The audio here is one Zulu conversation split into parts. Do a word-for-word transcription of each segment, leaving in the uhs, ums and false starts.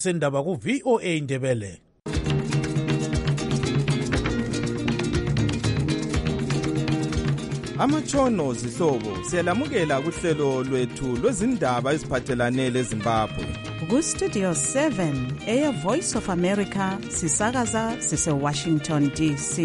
sendaba ku V O A Ndebele. Amatshono zihlobo siyalamukela kuhlelo lwethu lwezindaba eziphathelane leZimbabwe. Ku Studio seven Air Voice of America sisakaza sise Washington D C.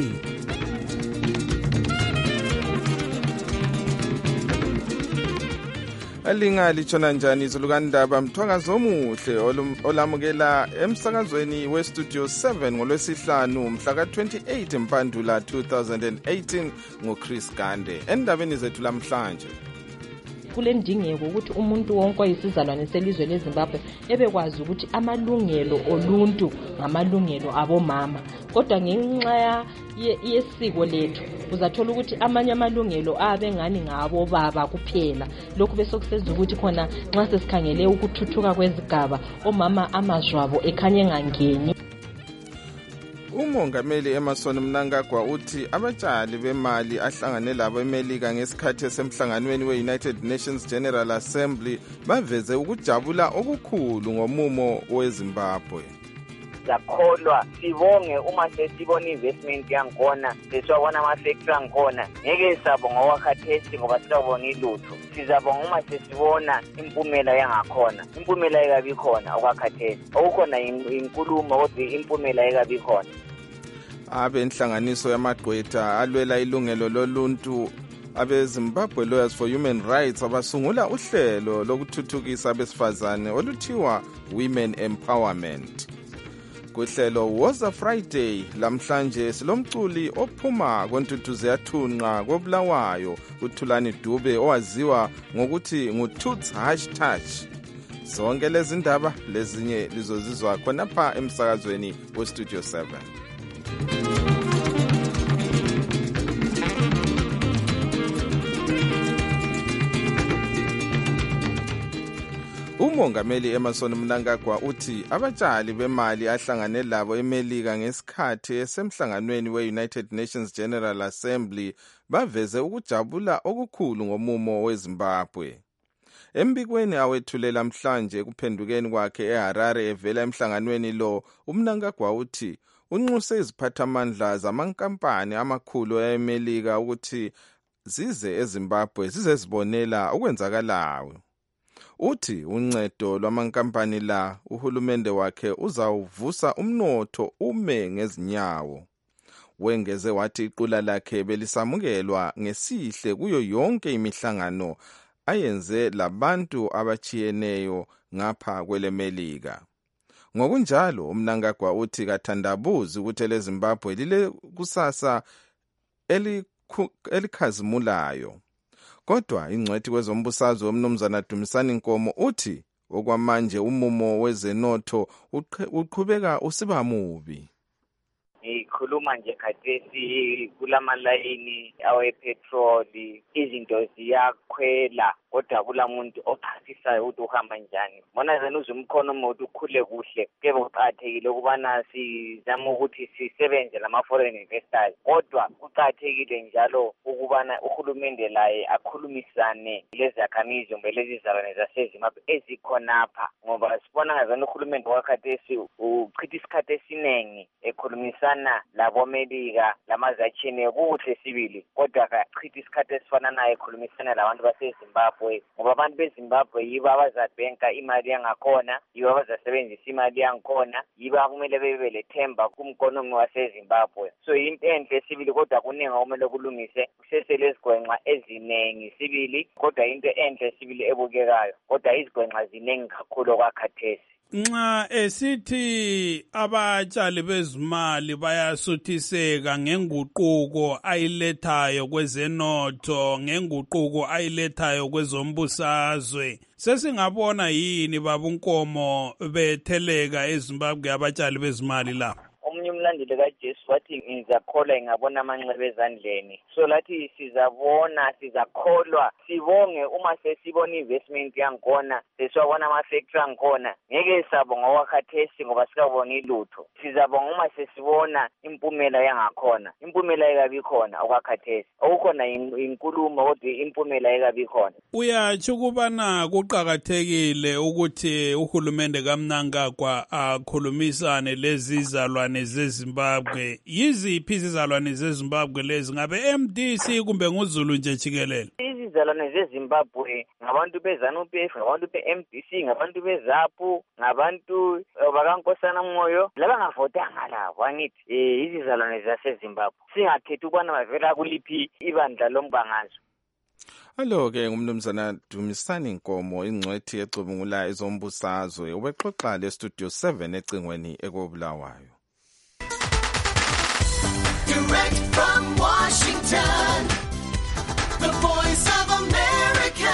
Alinga litshona njani izulukandaba mthwakazi omuhle olamukela emsakazweni we Studio seven ngolwesihlanu mhla ka twenty-eight Mpandula two thousand eighteen ngoChris Gande. Endabeni zethu lamhlanje kulendingeko ukuthi umuntu wonke oyisizalwane selizwe leZimbabwe ebekwazi ukuthi amalungelo oluntu ngamalungelo abomama, kodwa ngenxa yesiko lethu uzathola ukuthi amanye amalungelo abe ngani ngabo baba kuphela. Lokhu bese kusenza ukuthi khona nxa sesikhangele ukuthuthuka kwezigaba omama amazwabo ekhanye ngangeni. Umongameli Emmerson Mnangagwa uthi abatshali bemali ahlangane labo eMelika ngesikhathi semhlanganweni we-United Nations General Assembly baveze ukujabula okukhulu ngomumo weZimbabwe. Zakholwa sibonge uma sesibona investment yakhona, sesibona ama-factory akhona, ngeke sabonga okwakhathesi ngoba sizabona ilutho. Sizabonga uma sesibona impumela yangakhona. Impumela ekabi khona okwakhathesi. Okukhona inkulumo kodwa impumela ekabi khona. Abe inhlanganiso yamagqwetha alwela ilungelo loluntu abeZimbabwe Lawyers for Human Rights abasungula uhlelo lokuthuthukisa abesifazane oluthiwa Women Empowerment. Kuhlelo Woza Friday lamhlanje silomculi ophuma kontuthuze yathunqa kobulawayo uThulani Dube owaziwa ngokuthi nguToots hashtag. Zonke lezi ndaba lezinye lizozizwa khonapha emsakazweni we Studio seven. Umongameli Emmerson Mnangagwa uthi abatshali bemali ahlangane labo eMelika ngesikhathi esemhlanganweni we-United Nations General Assembly baveze ukujabula okukhulu ngomumo weZimbabwe. Embikweni awethulela mhlanje kuphendukeni kwakhe eHarare evela emhlanganweni lo, uMnangagwa uthi unxuse iziphathamandla zamankampani amakhulu eMelika ukuthi zize eZimbabwe zize zibonela okwenzakalayo. Uthi uncedo lwamankampani la uhulumende wakhe uzawuvusa umnotho ume ngezinyawo. Wengeze wathi iqula lakhe belisamukelwa ngesihle kuyo yonke imihlangano ayenze labantu abachiyeneyo ngapha kweleMelika. Ngokunjalo uMnangagwa uthi kathandabuzi ukuthi leZimbabwe lile kusasa elikhazimulayo. Kodwa ingcwethi kwezombusazwe umnumzana Dumisani Nkomo uthi okwamanje umumo wezenotho uqhubeka usiba mubi. Ikhuluma nje khathesi kulamalayini awepetroli izinto ziyakhwela kodwa kulamuntu ophathisayo ukuthi uhamba njani. Bona zena uzumkhono umuntu ukhule kuhle kube kuqhathekile ukubana sizama ukuthi sisebenze lama foreign investors, kodwa kuqhathekile njalo ukubana uhulumende laye akhulumisane lezakhamizi kumbe lezizalwane zaseZimbabwe ezikhonapha, ngoba sibona ngazana uhulumende wakhathesi uchitha isikhathi esiningi ekhulumisana labo Melika lamazachine kuhle sibili, kodwa akachitha isikhathi esifana naye ekhulumisana labantu baseZimbabwe, ngoba abantu beZimbabwe yibo abazabhenka imali yangakhona, yibo abazasebenzisa imali yangakhona, yibo akumele bebe lethemba kumkonomi waseZimbabwe. So into enhle sibili kodwa kuningi okumele kulungise kusesele izigwenxa eziningi sibili, kodwa into enhle sibili ebukekayo, kodwa izigwenxa ziningi kakhulu kwakhathesi. Nxa esithi abatshali bezimali bayasuthiseka ngenguquko ayilethayo kwezenotho, ngenguquko ayilethayo kwezombusazwe, sesingabona yini babunkomo betheleka eZimbabwe abatshali bezimali lapha? Omunye umlandeli kaJesu wathi ngizakholwa ngabona amanxeba ezandleni. So lathi sizabona, sizakholwa, sibonge uma sesibona investment yakhona, sesiwabona ama-factory akhona. Ngeke sabonga okwakhathesi ngoba sikaboni lutho. Sizabonga uma sesibona impumela yangakhona. Impumela ekabi khona okwakhathesi. Okukhona inkulumo kodwa impumela ekabi khona. Uyatsho ukubana kuqakathekile ukuthi uhulumende kaMnangagwa akhulumisane lezi izalwane zeZimbabwe. Yiziphi izizalwane zeZimbabwe lezi? Ngabe M D C kumbe nguZulu nje jikelele? Izizalwane zeZimbabwe ngabantu beZANU-P F, ngabantu be-M D C, ngabantu beZAPU, ngabantu bakaNkosana Moyo, labangavotanga labo angithi eh izizalwane zaseZimbabwe. Singakhethi ukubana bavela kuliphi ibandla lombangazwe. Alo-ke ngumnumzana Dumisani Nkomo, ingcwethi ecubungula ezombusazwe, ubexoxa le-Studio seven ecingweni ekobulawayo. Direct from Washington, the voice of America,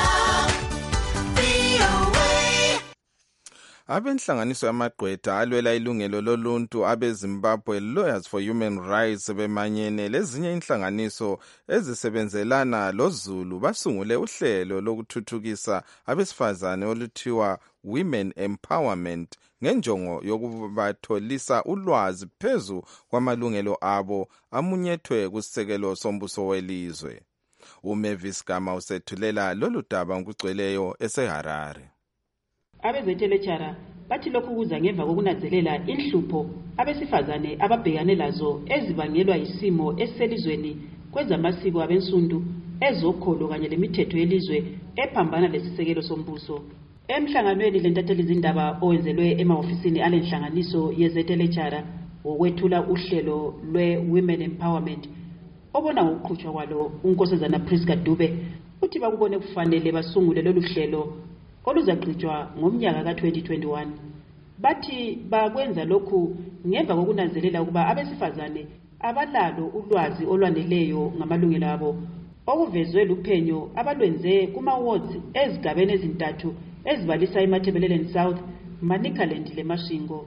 V O A. Abenhlanganiso yamagqwetha alwela ilungelo loluntu abeZimbabwe Lawyers for Human Rights bemanyene lezinye inhlanganiso ezisebenzelana loZulu basungule uhlelo lokuthuthukisa abesifazane oluthiwa Women Empowerment ngenjongo yokubatholisa ulwazi phezu kwamalungelo abo amunyethwe kusekelo sombuso welizwe. uMavis Gama usethulela lolu daba ngokugcweleyo eseHarare. Abezethelechara bathi lokhu kuza ngemva kokunanzelela inhlupho abesifazane ababhekane lazo ezibangelwa isimo eselizweni kwezamasiko abensundu ezokholo kanye lemithetho yelizwe ephambana lesisekelo sombuso. Emhlanganweni lentatheli izindaba owenzelwe emahofisini alenhlanganiso yezethelechara okwethula uhlelo lwe-Women Empowerment obona ngokuqhutshwa kwalo unkosazana Priska Dube uthi bakubone kufanele basungule lolu hlelo oluzaqhutshwa ngomnyaka ka twenty twenty-one. Bathi bakwenza lokhu ngemva kokunanzelela ukuba abesifazane abalalo ulwazi olwaneleyo ngamalungelo abo okuvezwe luphenyo abalwenze kuma wards ezigabeni ezintathu ezibalisa eMatabeleland South, Manicaland leMashingo.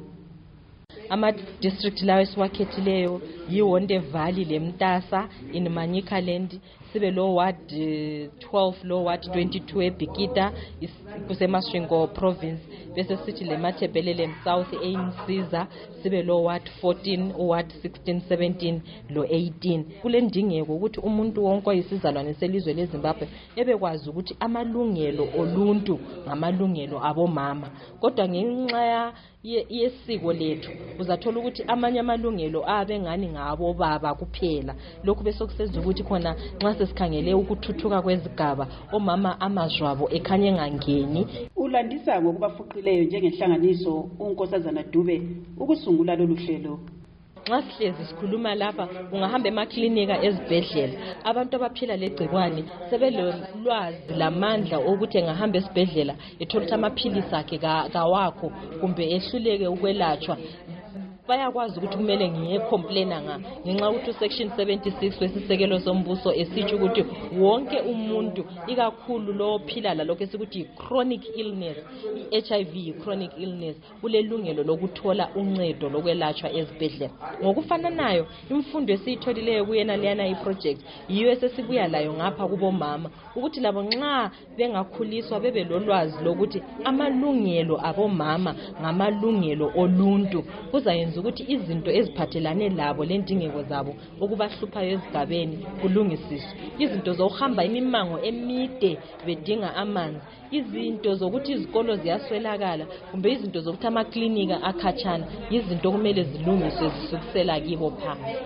Ama-district lawo esiwakhethileyo yiWonde Valley leMtasa in Manicaland, sibe lo ward twelve lo ward twenty-two eBhikita kuseMashingo province, bese sithi leMatabeleland South eInsiza, sibe lo ward fourteen, ward sixteen, seventeen lo eighteen. Kule ndingeko ukuthi umuntu wonke oyisizalwane selizwe leZimbabwe ebekwazi ukuthi amalungelo oluntu ngamalungelo abomama, kodwa ngenxa yesiko lethu uzathola ukuthi amanye amalungelo abe ngani ngabo baba kuphela. Lokhu bese kusenza ukuthi khona nxa sesikhangele ukuthuthuka kwezigaba omama amazwabo ekhanye ngangeni. Ulandisa ngokubafuqileyo njengenhlanganiso unkosazana Dube ukusungula lolu hlelo. Nxa sihlezi sikhuluma lapha ungahamba emaklinika ezibhedlela, abantu abaphila legcikwane sebelolwazi lamandla ukuthi engahamba esibhedlela ethola ukuthi amaphilisi akhe kawakho kumbe ehluleke ukwelatshwa. Bayakwazi ukuthi kumele ngiye complaina nga ngenxa ukuthi section seventy-six wesisekelo sombuso esitsho ukuthi wonke umuntu ikakhulu lo phila lalokho esikuthi chronic illness, i-H I V chronic illness, ulelungelo lokuthola uncedo lokwelatshwa ezibhedlela. Ngokufananayo imfundo esiyitholileyo kuyena leyana iproject yiyo esesibuya layo ngapha kubomama ukuthi labo nxa bengakhuliswa bebe lolwazi lokuthi amalungelo abomama ngamalungelo oluntu, kuzayenza ukuthi izinto eziphathelane labo lendingeko zabo okubahluphayo ezigabeni kulungisiswe. Izinto zokuhamba imimango emide bedinga amanzi, izinto zokuthi izikolo ziyaswelakala kumbe izinto zokuthi amaklinika akhatshana, izinto kumele zilungiswe zisukusela kibo phansi.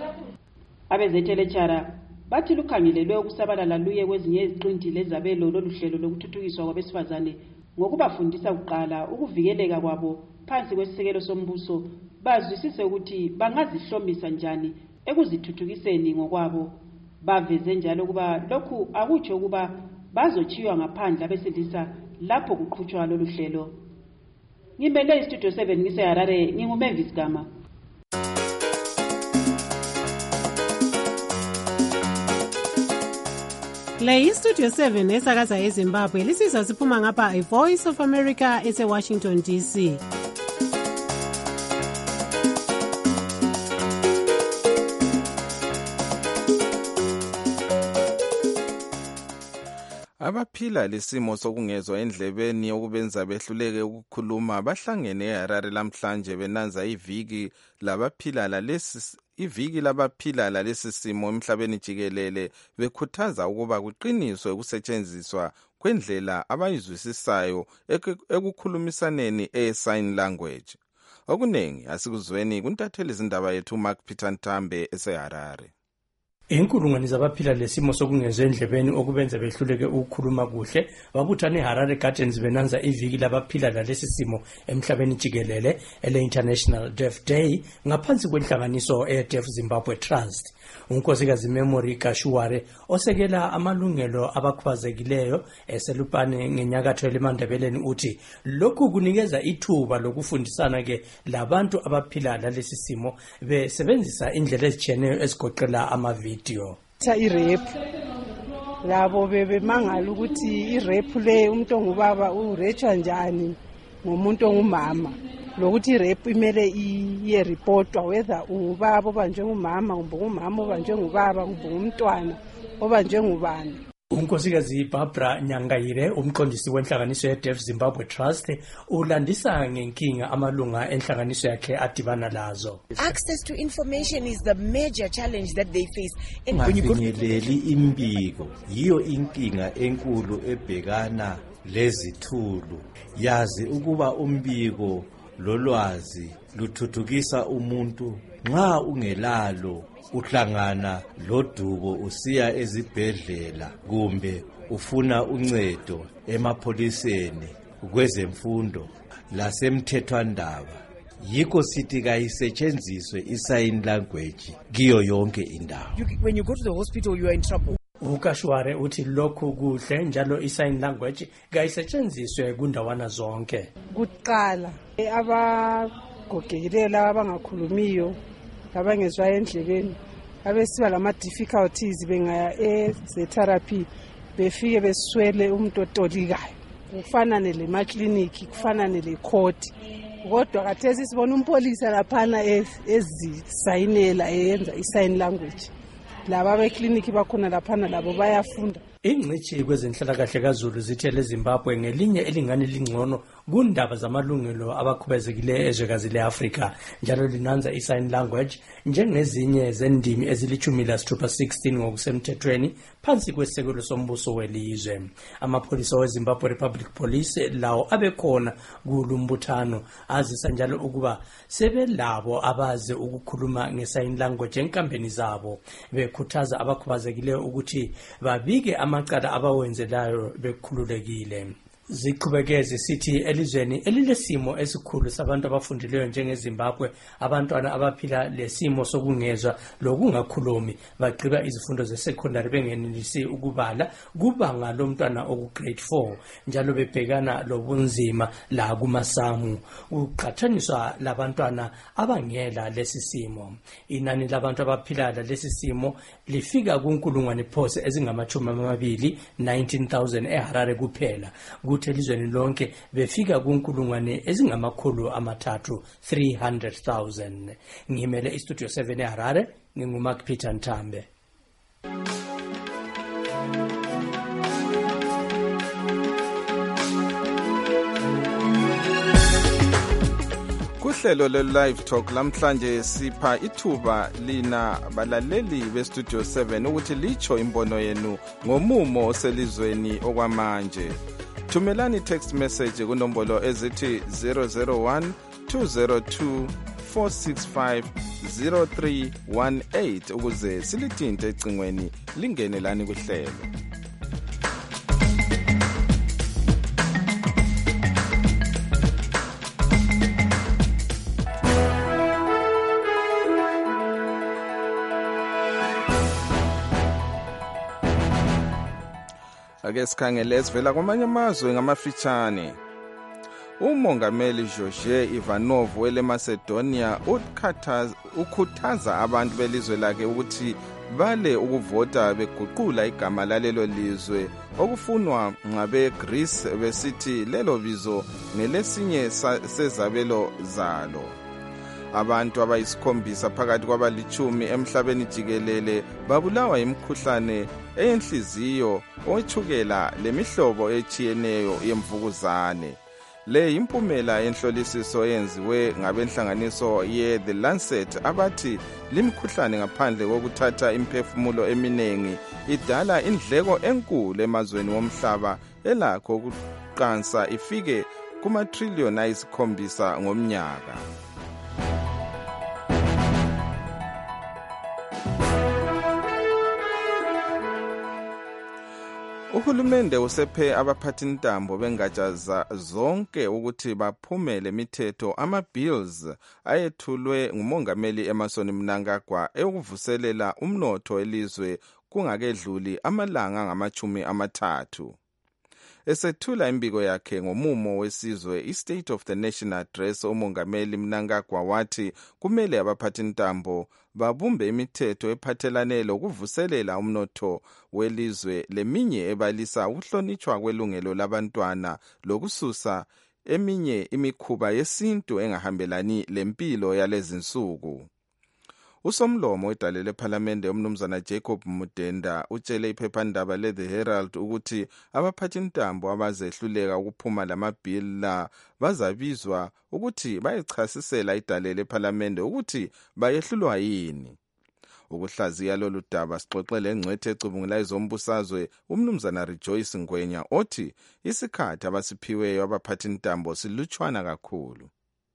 Abezethelechara bathi lukhangelelwe ukusabalala luye kwezinye iziqinti lezabelo loluhlelo lokuthuthukiswa kwabesifazane ngokubafundisa kuqala ukuvikeleka kwabo phansi kwesisekelo sombuso, bazwisise ukuthi bangazihlomisa njani ekuzithuthukiseni ngokwabo. Baveze njalo kuba lokhu akutsho ukuba bazochiywa ngaphandle abesilisa lapho kuqhutshwa lolu hlelo. Ngimele iStudio seven ngiseHarare, nginguMavis Gama. Le iStudio seven esakaza eZimbabwe lisizwa siphuma ngapha iVoice of America eseWashington D C. abaphila lesimo sokungezwa endlebeni okubenza behluleke ukukhuluma bahlangene eHarare lamhlanje benanza iviki labaphila lalesi iviki labaphila lalesi simo emhlabeni jikelele bekhuthaza ukuba kuqiniswe ukusetshenziswa kwendlela abayizwisisayo ekukhulumisaneni e-sign language. Okuningi asikuzweni kuntatheli izindaba yethu Mark Peter Ntambe eseHarare. Inkulungwane zabaphila lesimo sokungezwa endlebeni okubenza behluleke ukukhuluma kuhle babuthane eHarare Gardens benanza iviki labaphila lalesi simo emhlabeni jikelele ele International Deaf Day ngaphansi kwenhlanganiso e-Deaf Zimbabwe Trust. Unkosikazi Memory Kashuware osekela amalungelo abakhubazekileyo eselupane ngenyakatho elimandebeleni uthi lokhu kunikeza ithuba lokufundisana ke labantu abaphila lalesi simo besebenzisa indlela ezitshiyeneyo ezigoqela amavidiyo. I-rap labo bebemangala ukuthi i-rap le umuntu ongubaba urechwa njani ngomuntu ongumama, lokuthi i-rap imele iye reportwa whether ungubaba obanjwe ngumama kumbe ungumama obanjwe ngubaba kumbe umntwana obanjwe ngubani. Unkosikazi Barbara Nyangayire umqondisi wenhlanganiso ye-Deaf Zimbabwe Trust ulandisa ngenkinga amalunga enhlanganiso yakhe adibana lazo. Access to information is the major challenge that they face. Ungafinyeleli imbiko yiyo inkinga enkulu ebhekana lezithulu. Yazi ukuba umbiko lolwazi luthuthukisa umuntu nxa ungelalo uhlangana lodubo usiya ezibhedlela kumbe ufuna uncedo emapholiseni kwezemfundo lasemthethwandaba. Yikho sithi kayisetshenziswe i-sign language kiyo yonke indawo. When you go to the hospital you are in trouble. Ukashware uthi lokhu kuhle njalo i-sign language kayisetshenziswe kundawana zonke. Kuqala abagogekileyo laba abangakhulumiyo abangezwa endlebeni abesiba lama difficulties bengaya e-therapy befike beswele umuntu otolikayo kufana nele maclinic kufana nele court. Kodwa kathesi sibona umpolisa laphana ezisayinela eyenza i-sign language. Laba beclinic bakhona laphana labo bayafunda. Ingcithi kwezenhlalakahle kaZulu zithe leZimbabwe ngelinye elingani lingcono kundaba zamalungelo abakhubazekileyo ezwekazi leAfrika njalo linanza i-sign language njengezinye zendimi ezilichumi lasithupha sixteen ngokusemthethweni phansi kwesekelo sombuso welizwe. Amapholisa weZimbabwe Republic Police lawo abekhona kulumbuthano azisa njalo ukuba sebelabo abaze ukukhuluma nge-sign language enkambeni zabo bekhuthaza abakhubazekileyo ukuthi babike amacala abawenzelayo bekhululekile. Ziqhubeke zisithi elizweni elilesimo esikhulu sabantu abafundileyo njengeZimbabwe abantwana abaphila lesimo sokungezwa lokungakhulumi bagqiba izifundo ze-secondary bengenelisi ukubala kubanga lomntwana oku grade four njalo bebhekana lobunzima la kumasamu uqhathaniswa labantwana abangela lesi simo. Inani labantu abaphila lesi simo lifika kunkulungwane phose ezingamachumi amabili nineteen thousand eHarare kuphela. Elizweni lonke befika kunkulungwane ezingamakhulu amathathu three hundred thousand. Ngimele istudio seven eHarare nginguMark Peter Ntambe. Kuhlelo le-Live Talk lamhlanje sipha ithuba lina balaleli bestudio seven ukuthi licho imbono yenu ngomumo oselizweni okwamanje. Thumelani text message kunombolo ezithi zero zero one two zero two four six five zero three one eight ukuze silithinte ecingweni lingene lani kuhlelo. Ake sikhangele esivela kwamanye amazwe ngamafitshane. Umongameli George Ivanov wele Macedonia ukhuthaza abantu belizwe lakhe ukuthi bale ukuvota beguqula igama lalelo lizwe okufunwa ngabe Greece besithi lelo bizo ngelesinye sezabelo zalo. Abantu abayisikhombisa phakathi kwabalichumi emhlabeni jikelele babulawa imikhuhlane eyenhliziyo, owetshukela lemihlobo etshiyeneyo yemvukuzane. Le impumela yenhlolisiso yenziwe ngabenhlanganiso ye The Lancet abathi limkhuhlane ngaphandle kokuthatha imphefumulo eminengi idala indleko enkulu emazweni womhlaba elakho ukuqansa ifike kuma trillion ayisikhombisa ngomnyaka. Uhulumende usephe abaphathintambo bengatsha zonke ukuthi baphumele imithetho ama-bills ayethulwe ngumongameli Emmerson Mnangagwa eyokuvuselela umnotho elizwe kungakedluli amalanga ngamachumi amathathu. Esethula imbiko yakhe ngomumo wesizwe i-State of the Nation Address, umongameli Mnangagwa wathi kumele abaphathintambo babumbe imithetho ephathelane lokuvuselela umnotho welizwe leminye ebalisa ukuhlonitshwa kwelungelo labantwana lokususa eminye imikhuba yesintu engahambelani lempilo yalezinsuku. Usomlomo wedale lephalamende umnumzana Jacob Mudenda utshele iphephandaba le The Herald ukuthi abaphathintambo abazehluleka ukuphuma lamabhili la bazabizwa ukuthi bayichasisela idale lephalamende ukuthi bayehlulwa yini. Ukuhlaziya lolu daba sixoxele engcwethe ecubungula izombusazwe umnumzana Rejoice Ngwenya othi isikhathi abasiphiweyo abaphathintambo silutshwana kakhulu.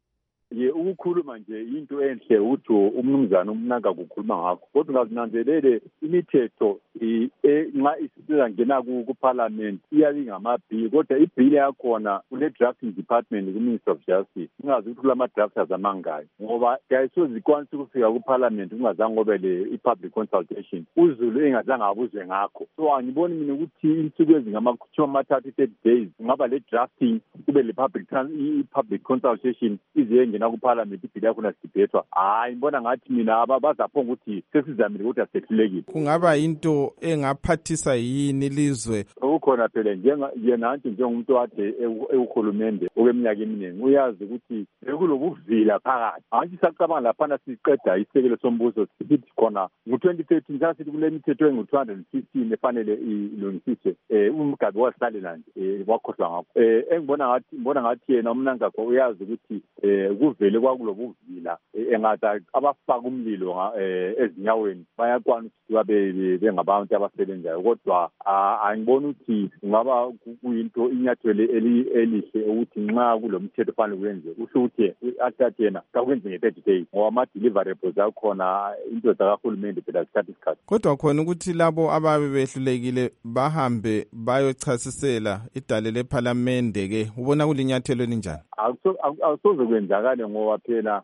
Ye ukukhuluma nje into enhle uthi umnumzana umnanga kukhuluma ngakho, kodwa ungazinanzelele imithetho nxa isizela ngena ku parliament iyabi ngamabhili, kodwa ibhili yakhona kule drafting department ku Ministry of Justice ungazi ukuthi kulama drafters amangayo, ngoba kayisoze ikwanise ukufika ku parliament ungazange ngobe le i-public consultation uzulu engazange abuzwe ngakho. So angiboni mina ukuthi insuku ezingamakhutshwa amathathu thirty days ngaba le drafting kube le public i-public consultation izengena ku parliament ibhili yakhona sidibethwa. Hayi ngibona ngathi mina abazaphonga ukuthi sesizamile ukuthi asehlulekile. Kungaba into engaphathisa yini lizwe? Ukukhona phela njengathi njengomuntu ade ewuhulumende okweminyaka eminingi uyazi ukuthi bekulobuvila phakathi. Angithi sacabanga laphana siqeda isekelo sombuso sithi khona ngo twenty thirteen sasithi kule mithetho engu two hundred fifteen efanele ilungisiswe eh umgabi wasalela nje wakhohlwa ngakho. Eh engibona ngathi ngibona ngathi yena umnangagwa uyazi ukuthi eh kuvele kwakulobuvila engathi abafaka umlilo ezinyaweni bayakwana ukuthi babe bengabantu abasebenzayo, kodwa angibona ukuthi ngaba kuyinto inyathele elihle ukuthi nxa kulomthetho fanele kuyenze usho ukuthi athathe yena kakwenze nge-thirty days ngoba ama-deliverables akhona into zakahulumende phela zikhathi isikhathi. Kodwa khona ukuthi labo ababe behlulekile bahambe bayochasisela idale lephalamende ke ubona kulinyathelo elinjani? Akusoze kwenzakale ngoba phela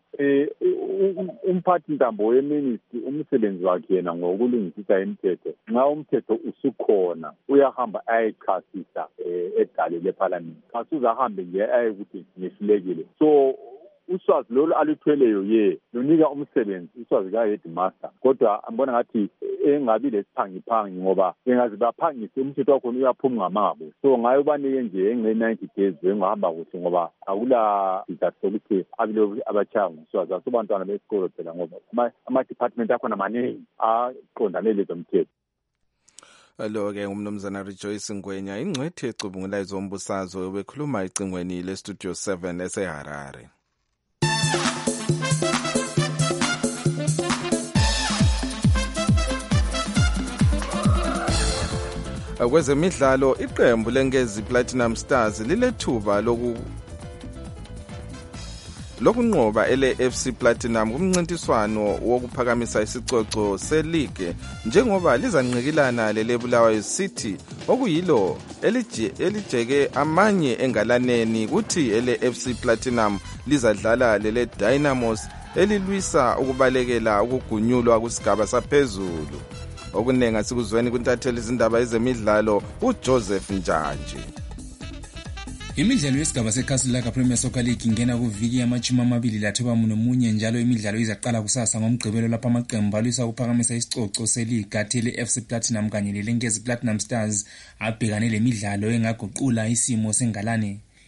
umphathintambo weministry umsebenzi wakhe yena ngokulungisisa imithetho. Nxa umthetho usukhona uyahamba ayichasisa edale lephalamende, asuzahambe nje ayekuthi ngehlulekile. So uswazi lolu aluthweleyo ye lunika umsebenzi uswazi ka headmaster, kodwa ngibona ngathi engabi lesiphangiphangi ngoba bengazi baphangise umthetho wakho uyaphuma ngamabo. So ngayo banike nje engne ninety days engahamba kuhle ngoba akula izathu sokuthi abilo abachanga uswazi asubantwana besikolo phela ngoba ama department akhona maningi aqondane lezo mthetho. Lo ke umnumzana Rejoice Ngwenya ingcwethe ecubungula izombusazwe bekhuluma icingweni le Studio seven eseHarare. Kwezemidlalo iqembu leNgezi Platinum Stars lilethuba loku lokunqoba ele F C Platinum kumncintiswano wokuphakamisa isicoco seleague njengoba lizanqikilana lele Bulawayo City okuyilo elijeke amanye engalaneni kuthi ele F C Platinum lizadlala lele Dynamos elilwisa ukubalekela ukugunyulwa kusigaba saphezulu. Okunenga sikuzweni kuntatheli izindaba ezemidlalo uJoseph Njanje. Imidlalo yesigaba seKasilaka Premier Soccer League ingena kuviki yamachumi amabili lathoba nomunye njalo imidlalo izaqala kusasa ngomgqibelo lapha amaqembu alwisa ukuphakamisa isicoco seleague athele F C Platinum kanye leLenkezi Platinum Stars abhekane lemidlalo engaguqula isimo sengalane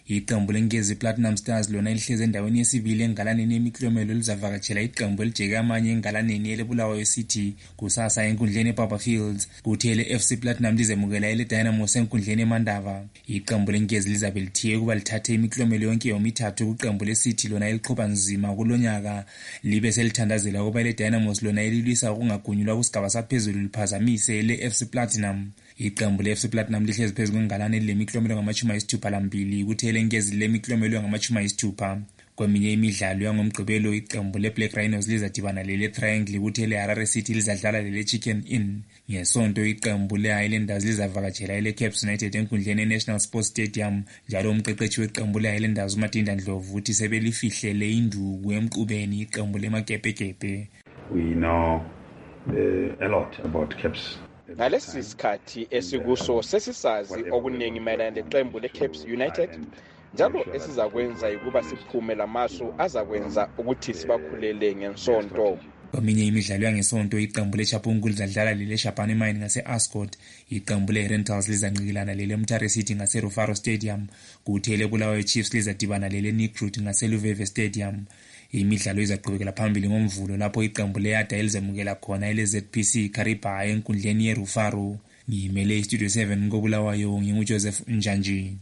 Iqembu lenkezi Platinum Stars lona lihleze endaweni yesibili engalaneni yemiklomelo lizavakatshela iqembu elijeke amanye engalaneni elebulawayo City kusasa enkundleni eBaba Fields, kuthi ele F C Platinum lizemukela ele Dynamos enkundleni eMandava. Iqembu lenkezi lizabe lithiye kuba lithathe imiklomelo yonke yomithathu kuqembu leCity lona eliqhubha nzima kulonyaka, libe selithandazela kuba ele Dynamos lona elilwisa ukungagunyulwa kusigaba saphezulu liphazamise ele F C Platinum. Iqembu le F C Platinum lihlezi phezulu kwengalane lemiklomelo ngamachumi ayisithupha lambili kuthi elenkezi lemiklomelo ngamachumi ayisithupha. Kweminye imidlalo yangomgqibelo iqembu leBlack Rhinos lizadibana lele Triangle kuthi ele Harare City lizadlala lele Chicken Inn. Ngesonto iqembu leHighlanders lizavakatshela ele Caps United enkundleni eNational Sports Stadium, njalo umqeqeshi weqembu leHighlanders uMatinda Ndlovu uthi sebelifihlele induku emqubeni iqembu lemagepegepe. We know uh, a lot about Caps. Ngalesi sikhathi esikuso sesisazi okuningi mayelana leqembu leCaps United, njalo esizakwenza ukuba siphume lamasu azakwenza ukuthi sibakhulele ngensonto. Kweminye imidlalo yangesonto iqembu leChapungu lizadlala lele Shabane Mine ngase-Ascot, iqembu leRentals lizanqikilana lele Mutare City ngase-Rufaro Stadium, kuthi ele Bulawayo Chiefs lizadibana lele Nikrut ngaseLuveve Stadium. Imidlalo izaqhubekela phambili ngomvulo lapho iqembu leYada elizemukela khona ele Z P C Kariba enkundleni yeRufaro. Ngimele iStudio seven ngobulawayo nginguJoseph Njanji.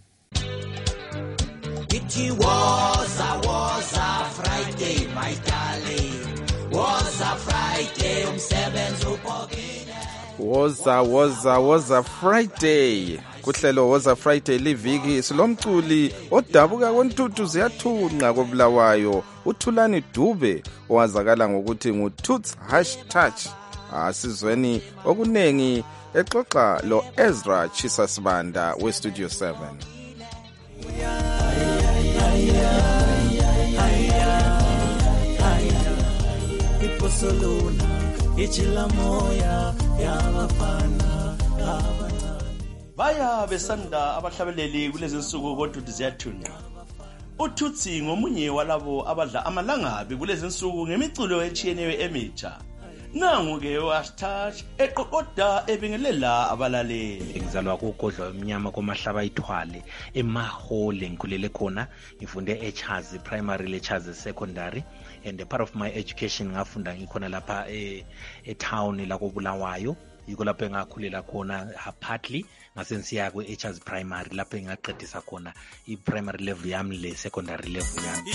It was a was a Friday, my darling. Was a Friday, umsebenzi upokile. Was a was a was a Friday. Kuhlelo was a Friday liviki silomculi odabuka kontuthu ziyathunqa kobulawayo uThulani Dube owazakala ngokuthi nguToots hashtag. Asizweni okunengi exoxa lo Ezra Chisasibanda weStudio seven. Iposolona ichila moya yabafana baya besanda abahlabeleli kulezi insuku kontuthu ziyathunqa. uTutsi ngomunye walabo abadla amalangabi kulezi insuku ngemiculo etshiyeneyo emitsha. Nangu-ke hashtag eqoqoda ebingelela abalaleli. Ngizalwa kugodla omnyama komahlaba ithwale emahole ngikhulele khona, ngifunde eChazi primary leChazi secondary, and a part of my education ngafunda ngikhona lapha e, e town la koBulawayo, yiko lapho engakhulela khona partly ngasensiya ku eChazi primary lapho engaqedisa khona I primary level yami le secondary level yami.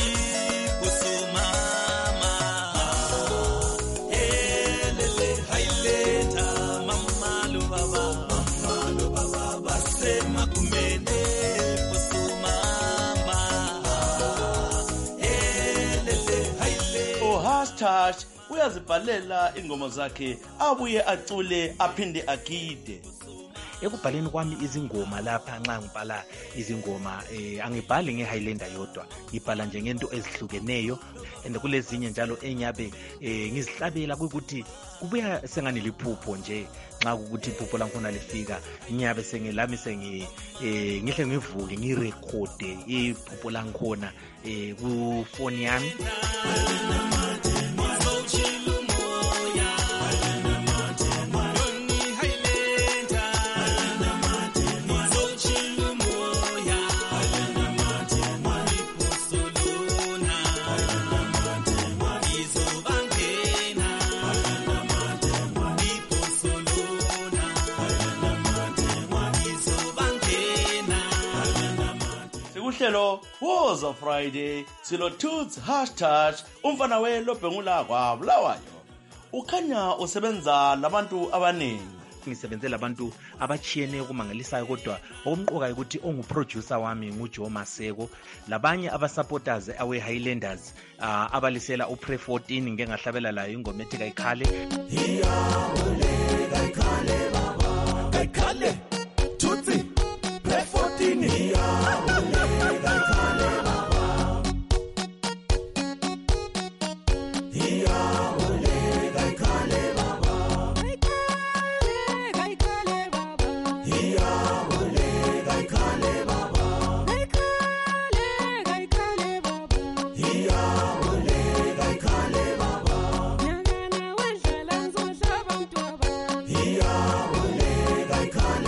Hashtag uyazibhalela ingoma zakhe abuye acule aphinde agide. Ekubhaleni kwami izingoma lapha nxa ngibhala izingoma eh angibhali ngeHighlander yodwa, ngibhala nje ngento ezihlukeneyo, and kulezinye njalo enyabe eh ngizihlabela ukuthi kubuya sengani liphupho nje, nxa ukuthi iphupho lankhona lifika ngiyabe sengilami sengi eh ngihle ngivuke ngirecord iphupho lankhona eh ku phone yami. Uhlelo was a Friday silo Toots hashtag umfana welobhengula kwaBulawayo. Ukhanya usebenza labantu abaningi. Ngisebenzela abantu abachiyene kumangalisayo, kodwa okumqoka ukuthi onguproducer wami nguJoe Maseko, labanye abasupporters awe Highlanders uh, abalisela uPre fourteen ngeke ngahlabela layo ingoma ethi kayikhale. Iyawule kayikhale baba kayikhale Tutsi Pre fourteen iyawule kayikhale baba iyawule kayikhale baba kayikhale baba iyawule kayikhale baba kayikhale kayikhale baba iyawule kayikhale baba nyangana wadlala nzohlaba mntwaba iyawule kayikhale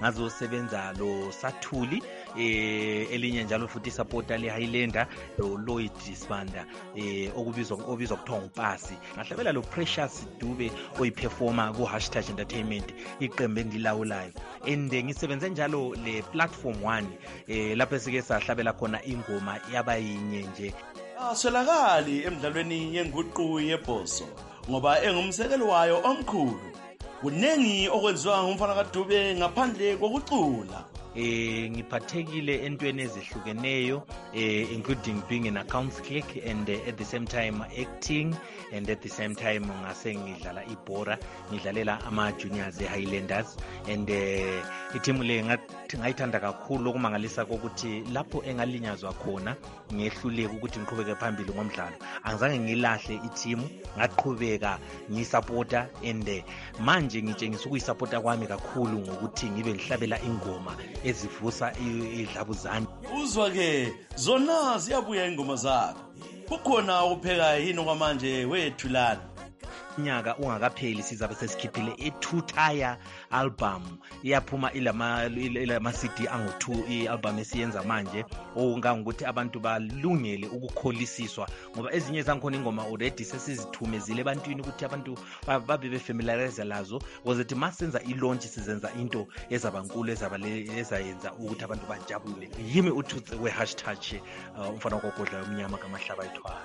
ngazosebenza lo Sathuli eh elinye njalo futhi supporter le Highlander lo Lloyd Sibanda eh okubizwa obizwa kuthiwa nguPasi. Ngahlabela lo Precious Dube oyiperformer ku Hashtag Entertainment iqembu engilawulayo. And ngisebenze njalo le Platform one eh lapho sike sahlabela khona ingoma yabayinye nje. Aswelakali emidlalweni yenguqu yebhoso ngoba engumsekeli wayo omkhulu. Kunengi okwenziwa ngumfana kaDube ngaphandle kokucula. Eh ngiphathekile entweni ezihlukeneyo eh including being an accounts clerk and uh, at the same time acting and at the same time ngase ngidlala ibhora ngidlalela ama juniors e Highlanders and uh, iteam le ngathi ngayithanda kakhulu okumangalisa ukuthi lapho engalinyazwa khona ngehluleka ukuthi ngiqhubeke phambili ngomdlalo angizange ngilahle iteam ngaqhubeka ngisupporta and uh, manje ngitshengisa ukuyisupporta kwami kakhulu ngokuthi ngibe ngihlabela ingoma ezivusa idlabuzane. Uzwa ke zona ziyabuya ingoma zakho. Kukhona upheka yini kwamanje wethulana? Nyaka ungakapheli sizabe sesikhiphile i-two-tire album iyaphuma ilama ilama C D angu two i-album esiyenza manje okungangokuthi abantu balungele ukukholisiswa ngoba ezinye zankhona ingoma already sesizithumezile ebantwini ukuthi abantu babe befamiliarize lazo ukuthi masenza i-launch sizenza into ezabankulu ezayenza ukuthi abantu bajabule yimi uthutse we-hashtag umfana kogodla omnyama kamahlaba ithwala.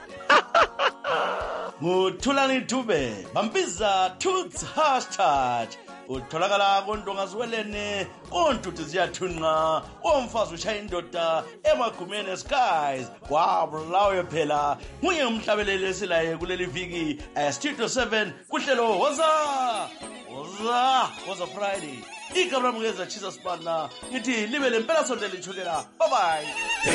Nguthulani Dube bambiza Toots Hashtag utholakala kontongazwelene kontuthi ziyathunqa omfazi ushaya indoda emagumeni skies kwabulawe phela munye umhlabeleli esilaye kuleli viki Studio seven kuhlelo woza woza woza Friday igabra mungeza chisa spana ngithi libe lempela sonto lichukela bye bye.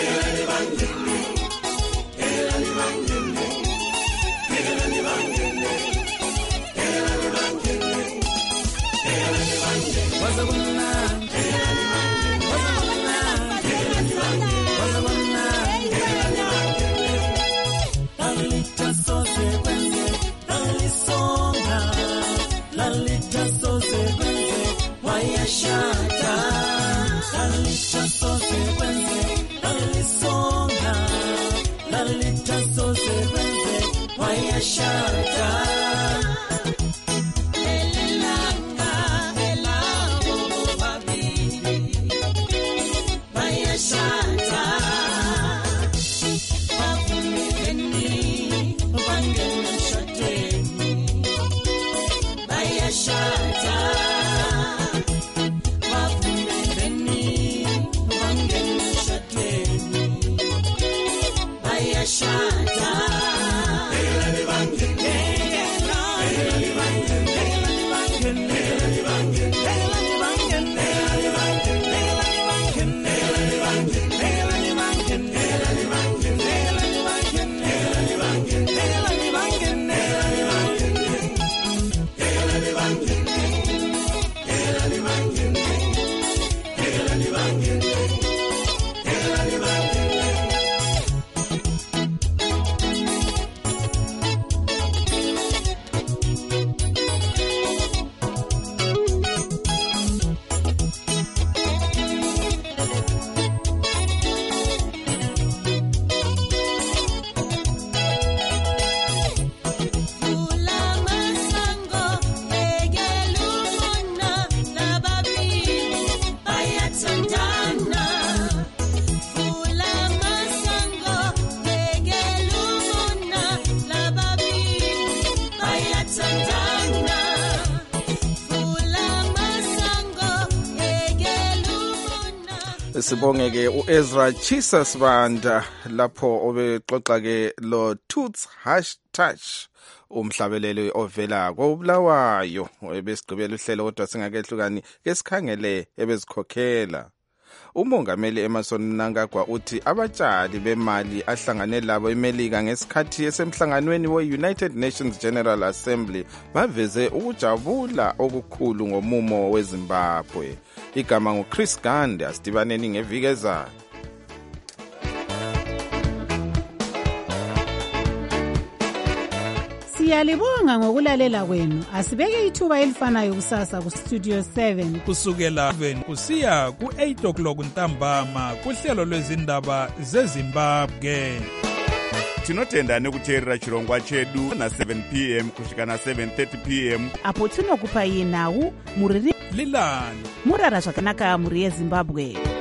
Sibonge ke uEzra Chisa Sibanda lapho obexoxa ke lo Toots Hashtag umhlabeleli ovela koBulawayo ebesigqibela uhlelo kodwa singakehlukani ke sikhangele ebezikhokhela. Umongameli Emmerson Mnangagwa uthi abatshali bemali ahlangane labo eMelika ngesikhathi esemhlanganweni we-United Nations General Assembly baveze ukujabula okukhulu ngomumo weZimbabwe. Igama nguChris Gande asidibaneni ngeviki ezayo. Siyalibonga ngokulalela kwenu. Asibeke ithuba elifanayo kusasa ku Studio seven kusukela kusiya ku eight o'clock ntambama kuhlelo lwezindaba zeZimbabwe. Tinotenda nekuteerera chirongwa chedu na seven p m kusvika na seven thirty p m apo tinokupai nhau muriri lilani murara zvakanaka muri yeZimbabwe.